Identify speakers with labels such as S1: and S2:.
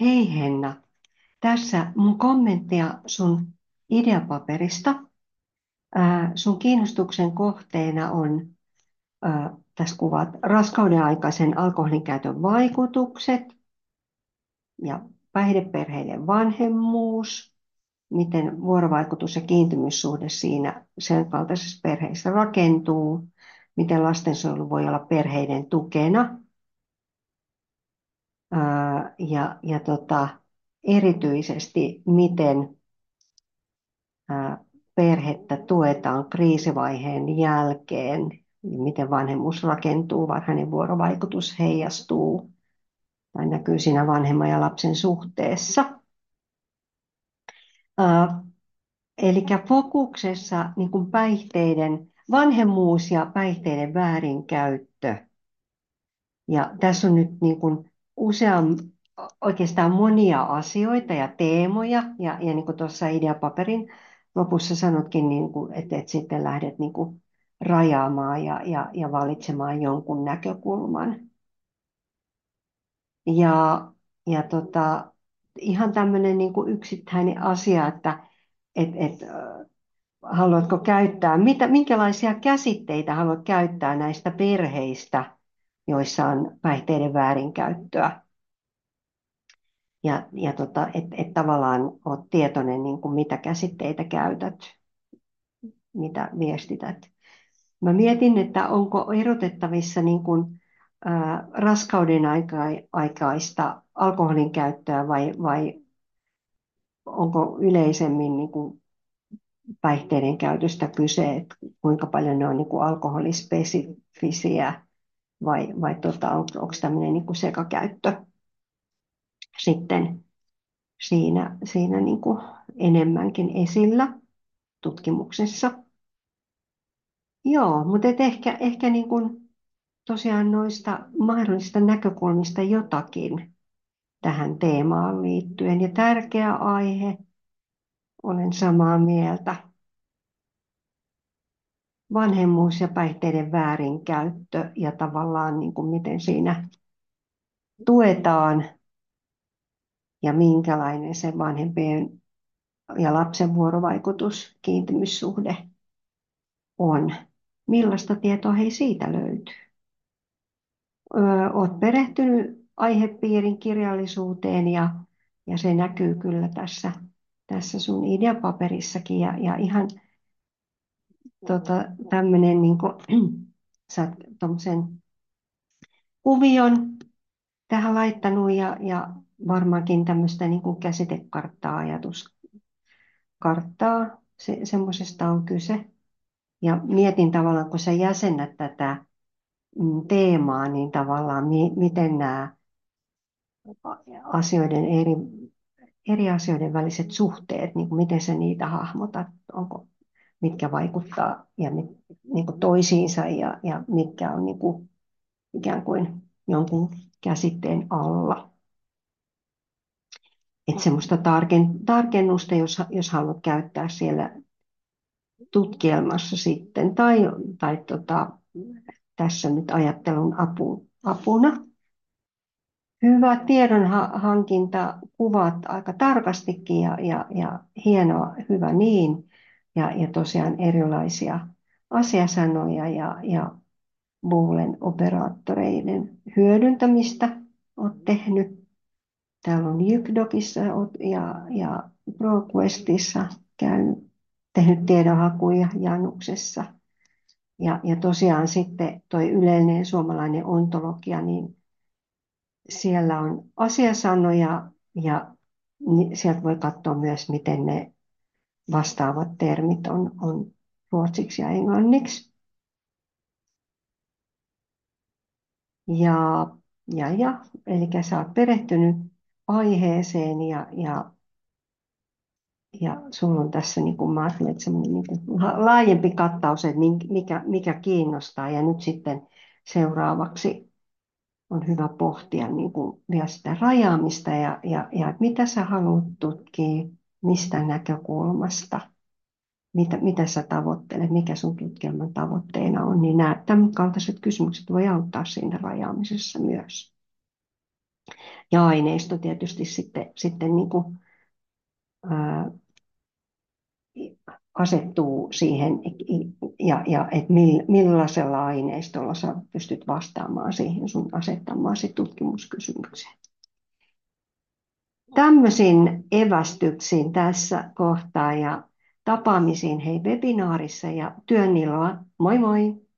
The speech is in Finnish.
S1: Hei Henna, tässä mun kommenttia sun ideapaperista. Sun kiinnostuksen kohteena on, tässä kuvat, raskauden aikaisen alkoholin käytön vaikutukset ja päihdeperheiden vanhemmuus, miten vuorovaikutus ja kiintymyssuhde siinä sen kaltaisessa perheessä rakentuu, miten lastensuojelu voi olla perheiden tukena ja erityisesti miten perhettä tuetaan kriisivaiheen jälkeen, miten vanhemmuus rakentuu, varhainen vuorovaikutus heijastuu tai näkyy siinä vanhemman ja lapsen suhteessa. Eli fokuksessa niin kuin vanhemmuus ja päihteiden väärinkäyttö. Ja tässä on nyt niin kuin oikeastaan monia asioita ja teemoja, ja niin kuin tuossa ideapaperin lopussa sanotkin, niin kuin, että sitten lähdet niin kuin rajaamaan ja valitsemaan jonkun näkökulman. Ja ihan tämmöinen niin kuin yksittäinen asia, että haluatko käyttää, minkälaisia käsitteitä haluat käyttää näistä perheistä, joissa on päihteiden väärinkäyttöä. Et tavallaan olet tietoinen, niin kuin mitä käsitteitä käytät, mitä viestität. Mä mietin, että onko erotettavissa niin kuin, raskauden aikaista alkoholin käyttöä vai onko yleisemmin niin kuin päihteiden käytöstä kyse, että kuinka paljon ne on niin kuin alkoholispesifisiä vai onko tämmöinen niin kuin sekakäyttö sitten siinä niin kuin enemmänkin esillä tutkimuksessa. Joo, mutta ehkä niin kuin tosiaan noista mahdollisista näkökulmista jotakin tähän teemaan liittyen. Ja tärkeä aihe, olen samaa mieltä. Vanhemmuus ja päihteiden väärinkäyttö ja tavallaan niin kuin miten siinä tuetaan ja minkälainen se vanhempien ja lapsen vuorovaikutus, kiintymyssuhde on. Millaista tietoa hei siitä löytyy? Olet perehtynyt aihepiirin kirjallisuuteen ja se näkyy kyllä tässä sun ideapaperissakin ja ihan tämmöinen niin kuin, sä oot tommosen kuvion tähän laittanut ja varmaankin tämmöistä niin kuin käsitekarttaa, ajatuskarttaa, semmoisesta on kyse. Ja mietin tavallaan, kun sä jäsennät tätä teemaa, niin tavallaan miten nämä asioiden eri asioiden väliset suhteet, niin kuin miten sä niitä hahmotat, mitkä vaikuttaa niin kuin toisiinsa ja mitkä on niin kuin, ikään kuin jonkun käsitteen alla. Että semmoista tarkennusta, jos haluat käyttää siellä tutkielmassa sitten, tai tässä nyt ajattelun apuna. Hyvä tiedonhankinta, kuvat aika tarkastikin ja hienoa, hyvä niin. Ja tosiaan erilaisia asiasanoja ja Boolean operaattoreiden hyödyntämistä olet tehnyt. Täällä on YkDocissa ja ProQuestissa tehnyt tiedonhakuja Januksessa. Ja tosiaan sitten tuo yleinen suomalainen ontologia, niin siellä on asiasanoja ja sieltä voi katsoa myös, miten ne vastaavat termit on ruotsiksi ja englanniksi. Ja, eli sä oot perehtynyt aiheeseen ja sulla on tässä, niin kuin mä ajattelen, että semmoinen niin kuin laajempi kattaus, että mikä kiinnostaa. Ja nyt sitten seuraavaksi on hyvä pohtia niin kuin vielä sitä rajaamista ja mitä sä haluat tutkia, mistä näkökulmasta, mitä sä tavoittelet, mikä sun tutkielman tavoitteena on, niin nämä tämän kaltaiset kysymykset voi auttaa siinä rajaamisessa myös. Ja aineisto tietysti sitten niin kuin, ää, asettuu siihen, ja että millaisella aineistolla sä pystyt vastaamaan siihen sun asettamaasi tutkimuskysymykseen. Tämmöisiin evästyksiin tässä kohtaa ja tapaamisiin hei webinaarissa ja työn iloa. Moi moi!